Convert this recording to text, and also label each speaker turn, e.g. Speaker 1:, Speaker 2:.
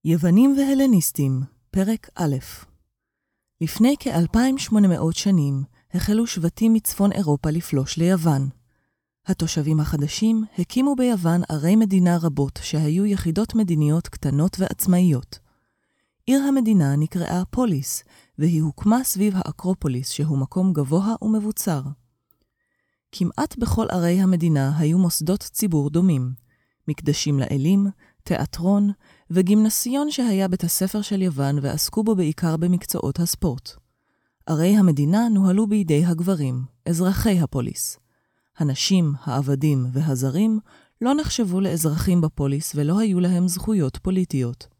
Speaker 1: יוונים והלניסטים, פרק א'. לפני כ-2800 שנים החלו שבטים מצפון אירופה לפלוש ליוון. התושבים החדשים הקימו ביוון ערי מדינה רבות שהיו יחידות מדיניות קטנות ועצמאיות. עיר המדינה נקראה פוליס, והיא הוקמה סביב האקרופוליס שהוא מקום גבוה ומבוצר. כמעט בכל ערי המדינה היו מוסדות ציבור דומים, מקדשים לאלים, תיאטרון וגימנסיון שהיה בית הספר של יוון ועסקו בו בעיקר במקצועות הספורט. ערי המדינה נוהלו בידי הגברים, אזרחי הפוליס. הנשים, העבדים והזרים לא נחשבו לאזרחים בפוליס ולא היו להם זכויות פוליטיות.